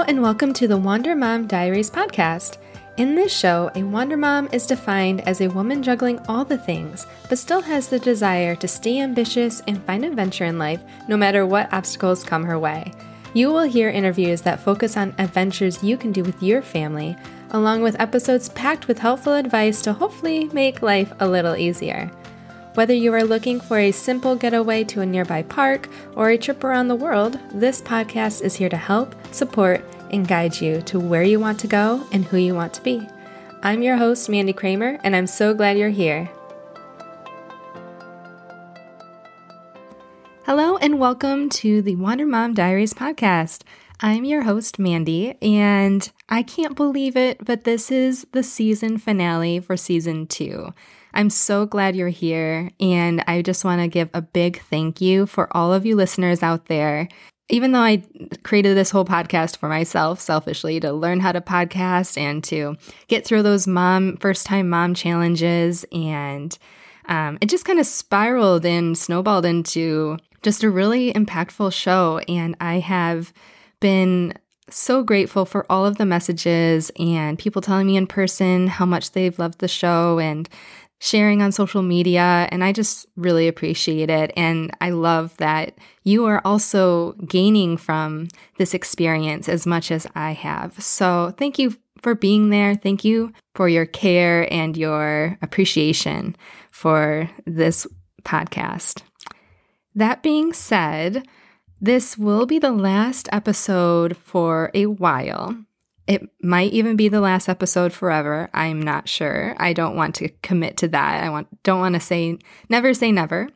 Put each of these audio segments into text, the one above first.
and welcome to the Wander Mom Diaries podcast. In this show, a Wander Mom is defined as a woman juggling all the things, but still has the desire to stay ambitious and find adventure in life no matter what obstacles come her way. You will hear interviews that focus on adventures you can do with your family, along with episodes packed with helpful advice to hopefully make life a little easier. Whether you are looking for a simple getaway to a nearby park or a trip around the world, this podcast is here to help, support, and guide you to where you want to go and who you want to be. I'm your host, Mandy Kramer, and I'm so glad you're here. Hello and welcome to the Wander Mom Diaries podcast. I'm your host, Mandy, and I can't believe it, but this is the season finale for season 2. I'm so glad you're here, and I just want to give a big thank you for all of you listeners out there. Even though I created this whole podcast for myself, selfishly, to learn how to podcast and to get through those first-time mom challenges, and it just kind of spiraled and snowballed into just a really impactful show, and I have been so grateful for all of the messages and people telling me in person how much they've loved the show and sharing on social media, and I just really appreciate it. And I love that you are also gaining from this experience as much as I have. So thank you for being there. Thank you for your care and your appreciation for this podcast. That being said, this will be the last episode for a while. It might even be the last episode forever. I'm not sure. I don't want to commit to that. Don't want to say never,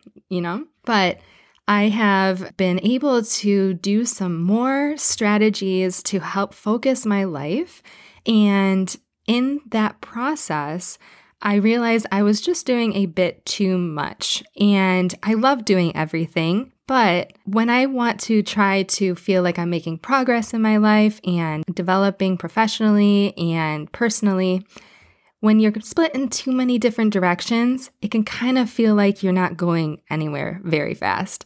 But I have been able to do some more strategies to help focus my life. And in that process, I realized I was just doing a bit too much. And I love doing everything. But when I want to try to feel like I'm making progress in my life and developing professionally and personally, when you're split in too many different directions, it can kind of feel like you're not going anywhere very fast.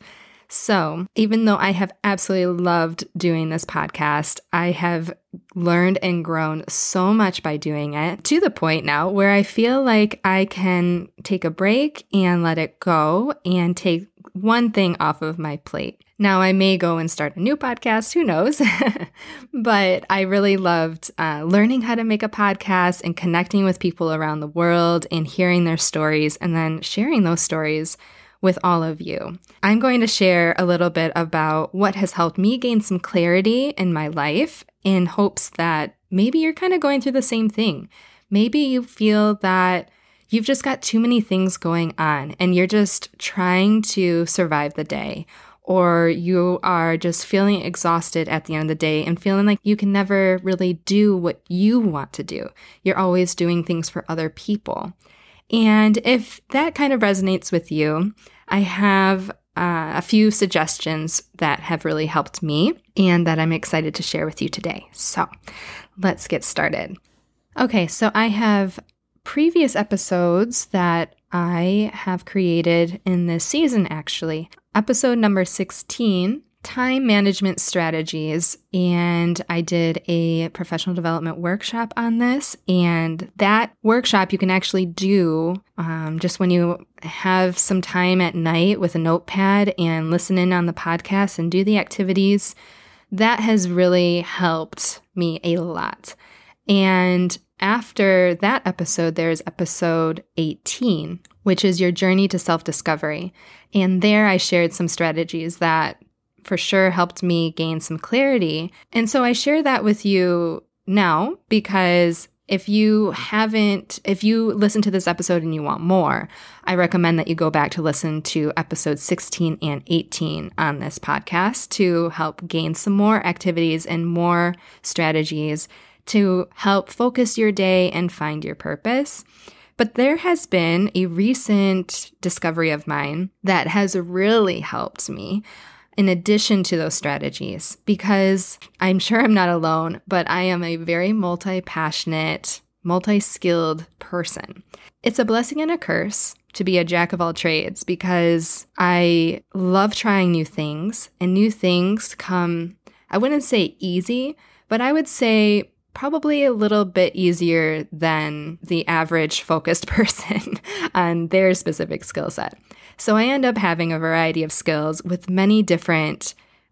So even though I have absolutely loved doing this podcast, I have learned and grown so much by doing it, to the point now where I feel like I can take a break and let it go and take one thing off of my plate. Now, I may go and start a new podcast, who knows? But I really loved learning how to make a podcast and connecting with people around the world and hearing their stories and then sharing those stories with all of you. I'm going to share a little bit about what has helped me gain some clarity in my life in hopes that maybe you're kind of going through the same thing. Maybe you feel that you've just got too many things going on and you're just trying to survive the day, or you are just feeling exhausted at the end of the day and feeling like you can never really do what you want to do. You're always doing things for other people. And if that kind of resonates with you, I have a few suggestions that have really helped me and that I'm excited to share with you today. So let's get started. Okay, so I have previous episodes that I have created in this season, actually. Episode number 16, Time Management Strategies, and I did a professional development workshop on this, and that workshop you can actually do just when you have some time at night with a notepad and listen in on the podcast and do the activities. That has really helped me a lot. And after that episode, there's episode 18, which is your journey to self-discovery. And there I shared some strategies that for sure helped me gain some clarity. And so I share that with you now because if you listen to this episode and you want more, I recommend that you go back to listen to episodes 16 and 18 on this podcast to help gain some more activities and more strategies to help focus your day and find your purpose. But there has been a recent discovery of mine that has really helped me in addition to those strategies, because I'm sure I'm not alone, but I am a very multi-passionate, multi-skilled person. It's a blessing and a curse to be a jack of all trades because I love trying new things, and new things come, I wouldn't say easy, but I would say probably a little bit easier than the average focused person on their specific skill set. So I end up having a variety of skills with many different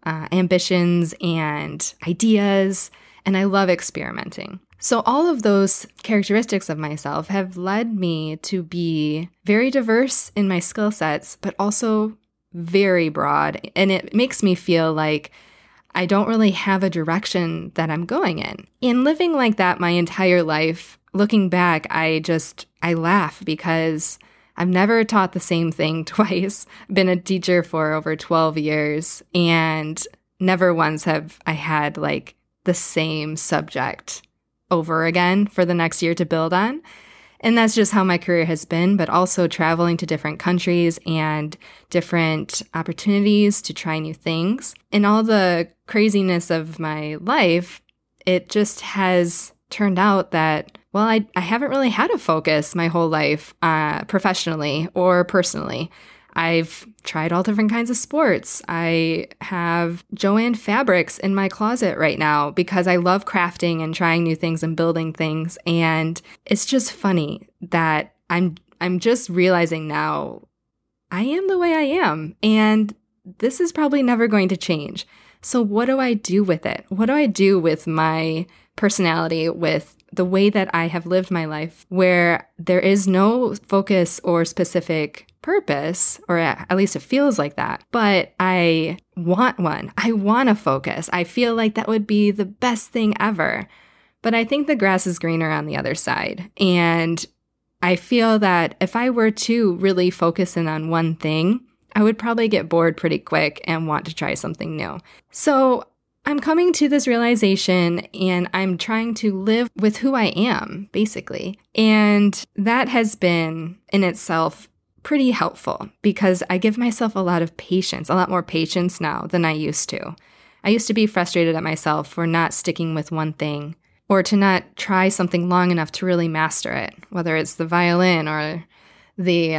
ambitions and ideas, and I love experimenting. So all of those characteristics of myself have led me to be very diverse in my skill sets, but also very broad. And it makes me feel like I don't really have a direction that I'm going in. In living like that my entire life, looking back, I laugh because I've never taught the same thing twice, been a teacher for over 12 years, and never once have I had like the same subject over again for the next year to build on. And that's just how my career has been, but also traveling to different countries and different opportunities to try new things. In all the craziness of my life, it just has turned out that, well, I haven't really had a focus my whole life professionally or personally. I've tried all different kinds of sports. I have Joann fabrics in my closet right now because I love crafting and trying new things and building things. And it's just funny that I'm just realizing now I am the way I am. And this is probably never going to change. So what do I do with it? What do I do with my personality, with the way that I have lived my life, where there is no focus or specific purpose, or at least it feels like that, but I want one. I want to focus. I feel like that would be the best thing ever. But I think the grass is greener on the other side. And I feel that if I were to really focus in on one thing, I would probably get bored pretty quick and want to try something new. So I'm coming to this realization and I'm trying to live with who I am, basically. And that has been in itself pretty helpful because I give myself a lot of patience, a lot more patience now than I used to. I used to be frustrated at myself for not sticking with one thing or to not try something long enough to really master it, whether it's the violin or the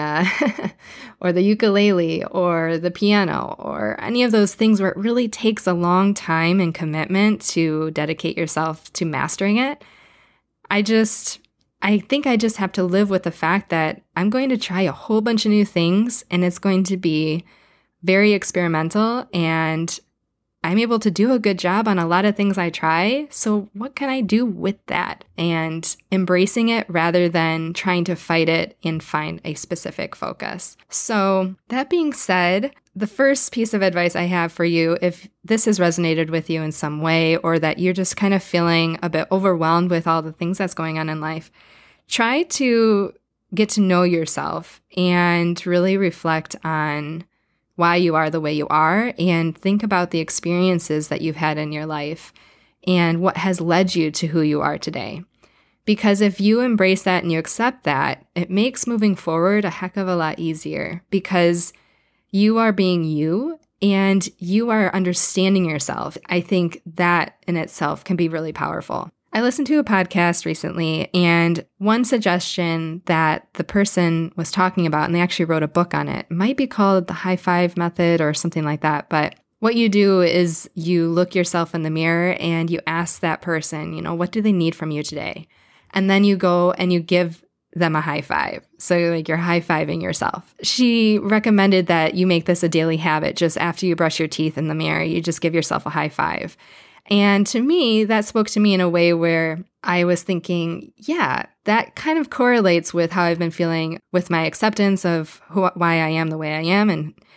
or the ukulele or the piano or any of those things where it really takes a long time and commitment to dedicate yourself to mastering it. I think I just have to live with the fact that I'm going to try a whole bunch of new things and it's going to be very experimental and I'm able to do a good job on a lot of things I try. So what can I do with that? And embracing it rather than trying to fight it and find a specific focus. So that being said, the first piece of advice I have for you, if this has resonated with you in some way, or that you're just kind of feeling a bit overwhelmed with all the things that's going on in life, try to get to know yourself and really reflect on why you are the way you are and think about the experiences that you've had in your life and what has led you to who you are today. Because if you embrace that and you accept that, it makes moving forward a heck of a lot easier because you are being you and you are understanding yourself. I think that in itself can be really powerful. I listened to a podcast recently, and one suggestion that the person was talking about, and they actually wrote a book on it, might be called the high five method or something like that. But what you do is you look yourself in the mirror and you ask that person, what do they need from you today? And then you go and you give them a high five. So like you're high-fiving yourself. She recommended that you make this a daily habit. Just after you brush your teeth in the mirror, you just give yourself a high five. And to me, that spoke to me in a way where I was thinking, yeah, that kind of correlates with how I've been feeling with my acceptance of why I am the way I am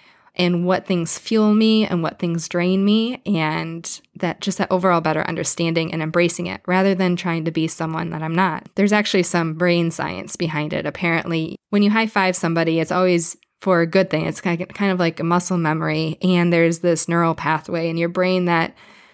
and what things fuel me and what things drain me, and that overall better understanding and embracing it rather than trying to be someone that I'm not. There's actually some brain science behind it. Apparently, when you high five somebody, it's always for a good thing. It's kind of like a muscle memory, and there's this neural pathway in your brain that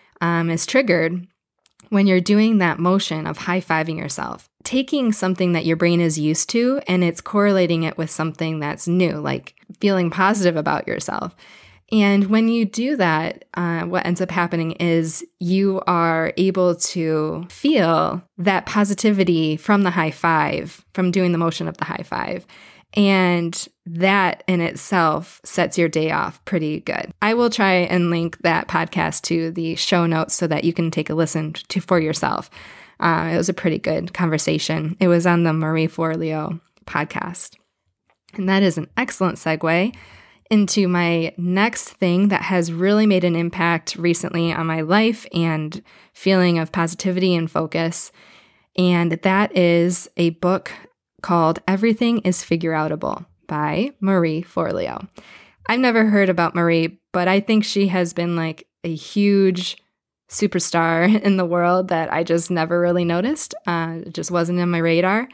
is triggered when you're doing that motion of high-fiving yourself, taking something that your brain is used to and it's correlating it with something that's new, like feeling positive about yourself. And when you do that, what ends up happening is you are able to feel that positivity from the high five, from doing the motion of the high five. And that in itself sets your day off pretty good. I will try and link that podcast to the show notes so that you can take a listen to for yourself. It was a pretty good conversation. It was on the Marie Forleo podcast. And that is an excellent segue into my next thing that has really made an impact recently on my life and feeling of positivity and focus. And that is a book called Everything is Figureoutable by Marie Forleo. I've never heard about Marie, but I think she has been like a huge superstar in the world that I just never really noticed. It just wasn't on my radar.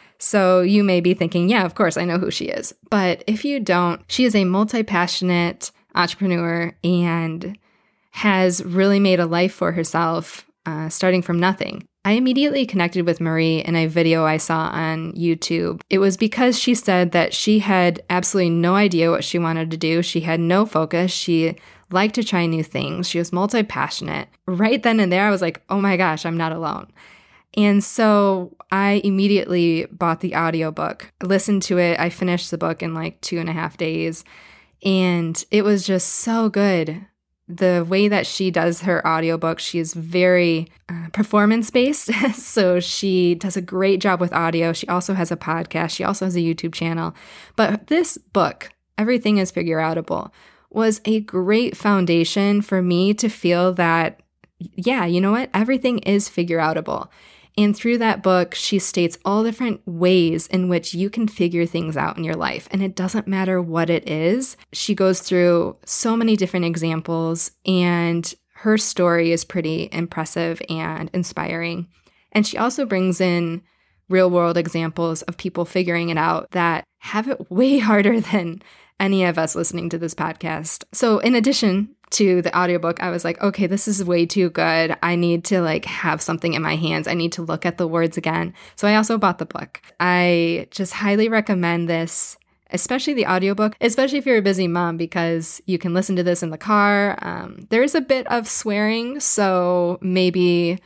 So you may be thinking, yeah, of course, I know who she is. But if you don't, she is a multi-passionate entrepreneur and has really made a life for herself, starting from nothing. I immediately connected with Marie in a video I saw on YouTube. It was because she said that she had absolutely no idea what she wanted to do. She had no focus. She liked to try new things. She was multi-passionate. Right then and there, I was like, oh my gosh, I'm not alone. And so I immediately bought the audiobook, listened to it. I finished the book in like 2.5 days, and it was just so good. The way that she does her audiobook, she is very performance-based. So she does a great job with audio. She also has a podcast. She also has a YouTube channel. But this book, Everything is Figureoutable, was a great foundation for me to feel that, yeah, you know what? Everything is figureoutable. And through that book, she states all different ways in which you can figure things out in your life. And it doesn't matter what it is. She goes through so many different examples, and her story is pretty impressive and inspiring. And she also brings in real world examples of people figuring it out that have it way harder than any of us listening to this podcast. So in addition to the audiobook, I was like, okay, this is way too good. I need to like have something in my hands. I need to look at the words again. So I also bought the book. I just highly recommend this, especially the audiobook, especially if you're a busy mom, because you can listen to this in the car. There is a bit of swearing, so maybe,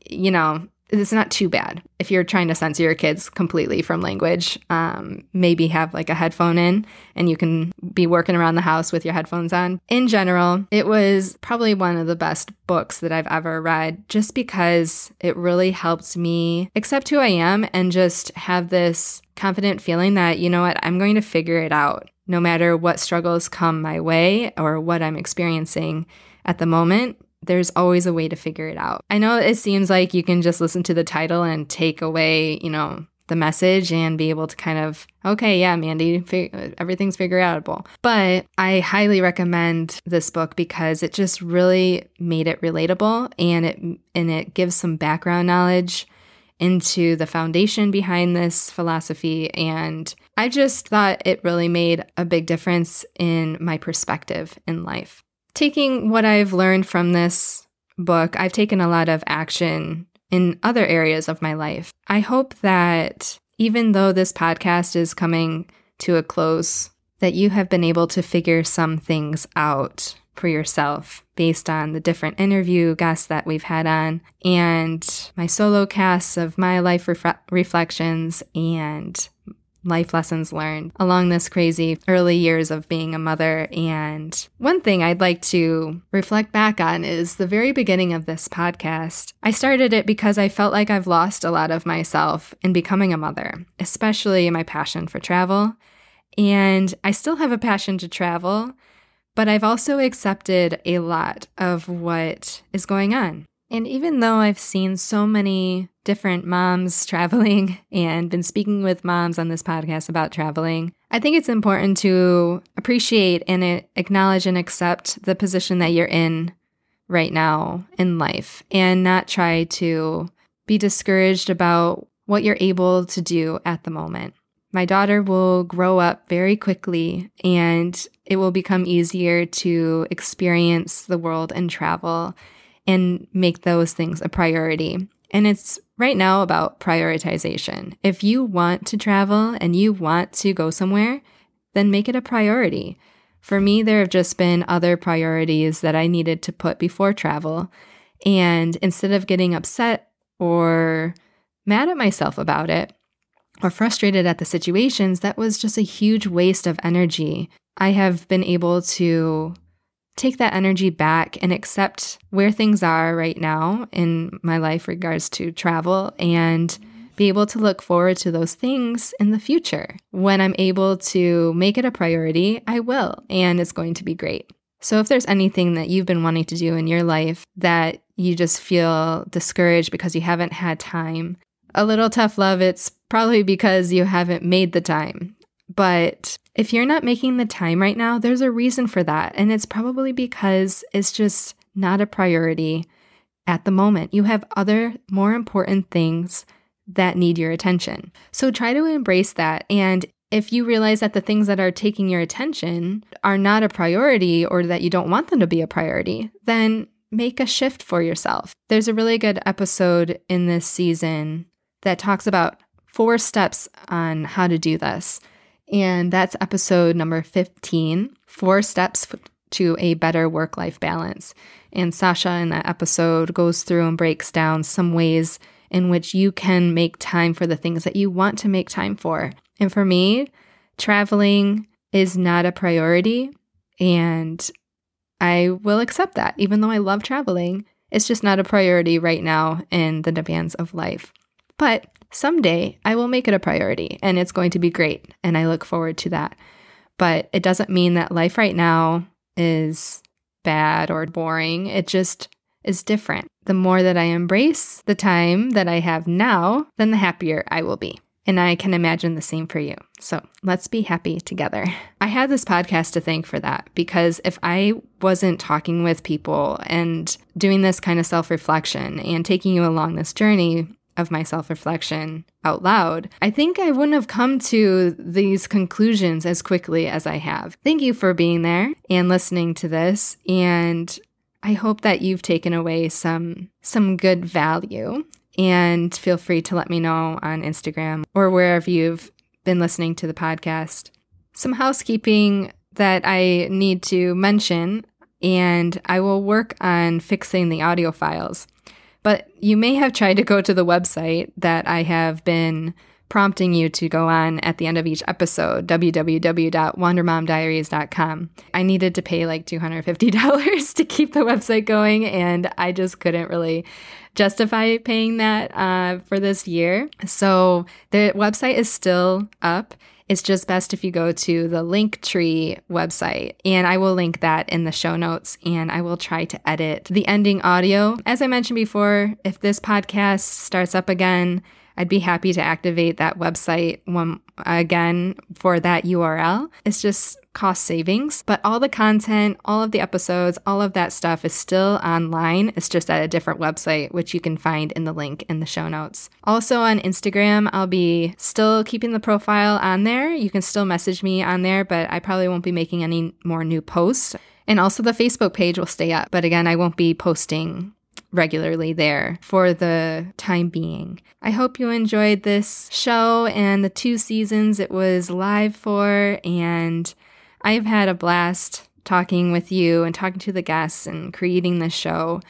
it's not too bad. If you're trying to censor your kids completely from language, maybe have like a headphone in and you can be working around the house with your headphones on. In general, it was probably one of the best books that I've ever read, just because it really helped me accept who I am and just have this confident feeling that, you know what, I'm going to figure it out no matter what struggles come my way or what I'm experiencing at the moment. There's always a way to figure it out. I know it seems like you can just listen to the title and take away, the message and be able to kind of, okay, yeah, Mandy, everything's figureoutable. But I highly recommend this book because it just really made it relatable, and it gives some background knowledge into the foundation behind this philosophy. And I just thought it really made a big difference in my perspective in life. Taking what I've learned from this book, I've taken a lot of action in other areas of my life. I hope that even though this podcast is coming to a close, that you have been able to figure some things out for yourself based on the different interview guests that we've had on and my solo casts of my life reflections and life lessons learned along this crazy early years of being a mother. And one thing I'd like to reflect back on is the very beginning of this podcast. I started it because I felt like I've lost a lot of myself in becoming a mother, especially my passion for travel. And I still have a passion to travel, but I've also accepted a lot of what is going on. And even though I've seen so many different moms traveling and been speaking with moms on this podcast about traveling, I think it's important to appreciate and acknowledge and accept the position that you're in right now in life and not try to be discouraged about what you're able to do at the moment. My daughter will grow up very quickly, and it will become easier to experience the world and travel and make those things a priority. And it's right now about prioritization. If you want to travel and you want to go somewhere, then make it a priority. For me, there have just been other priorities that I needed to put before travel. And instead of getting upset or mad at myself about it, or frustrated at the situations, that was just a huge waste of energy. I have been able to take that energy back and accept where things are right now in my life regards to travel and be able to look forward to those things in the future. When I'm able to make it a priority, I will, and it's going to be great. So if there's anything that you've been wanting to do in your life that you just feel discouraged because you haven't had time, a little tough love, it's probably because you haven't made the time. But if you're not making the time right now, there's a reason for that. And it's probably because it's just not a priority at the moment. You have other more important things that need your attention. So try to embrace that. And if you realize that the things that are taking your attention are not a priority or that you don't want them to be a priority, then make a shift for yourself. There's a really good episode in this season that talks about 4 steps on how to do this. And that's episode number 15, 4 steps to a better work-life balance. And Sasha in that episode goes through and breaks down some ways in which you can make time for the things that you want to make time for. And for me, traveling is not a priority, and I will accept that. Even though I love traveling, it's just not a priority right now in the demands of life. But someday I will make it a priority, and it's going to be great, and I look forward to that. But it doesn't mean that life right now is bad or boring. It just is different. The more that I embrace the time that I have now, then the happier I will be. And I can imagine the same for you. So let's be happy together. I had this podcast to thank for that, because if I wasn't talking with people and doing this kind of self-reflection and taking you along this journey of my self-reflection out loud, I think I wouldn't have come to these conclusions as quickly as I have. Thank you for being there and listening to this. And I hope that you've taken away some good value, and feel free to let me know on Instagram or wherever you've been listening to the podcast. Some housekeeping that I need to mention, and I will work on fixing the audio files. But you may have tried to go to the website that I have been prompting you to go on at the end of each episode, www.wandermomdiaries.com. I needed to pay like $250 to keep the website going, and I just couldn't really justify paying that for this year. So the website is still up. It's just best if you go to the Linktree website, and I will link that in the show notes, and I will try to edit the ending audio. As I mentioned before, if this podcast starts up again, I'd be happy to activate that website again for that URL. It's just cost savings, but all the content, all of the episodes, all of that stuff is still online. It's just at a different website, which you can find in the link in the show notes. Also on Instagram, I'll be still keeping the profile on there. You can still message me on there, but I probably won't be making any more new posts. And also the Facebook page will stay up. But again, I won't be posting regularly there for the time being. I hope you enjoyed this show and the 2 seasons it was live for, and I've had a blast talking with you and talking to the guests and creating this show.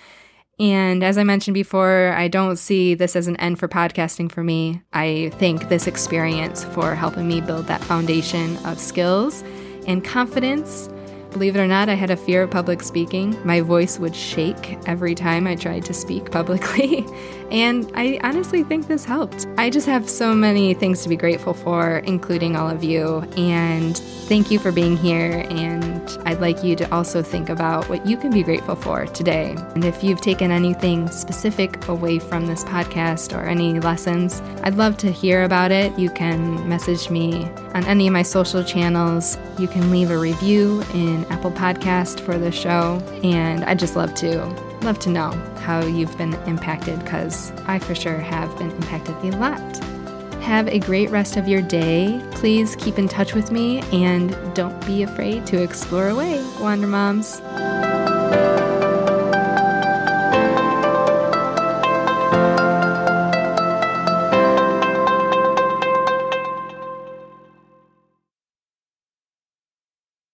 And as I mentioned before, I don't see this as an end for podcasting for me. I thank this experience for helping me build that foundation of skills and confidence. Believe it or not, I had a fear of public speaking. My voice would shake every time I tried to speak publicly, and I honestly think this helped. I just have so many things to be grateful for, including all of you, and thank you for being here, and I'd like you to also think about what you can be grateful for today. And if you've taken anything specific away from this podcast or any lessons, I'd love to hear about it. You can message me on any of my social channels. You can leave a review in Apple Podcast for the show, and I'd just love to know how you've been impacted, because I for sure have been impacted a lot. Have a great rest of your day. Please keep in touch with me, and don't be afraid to explore away, Wander Moms.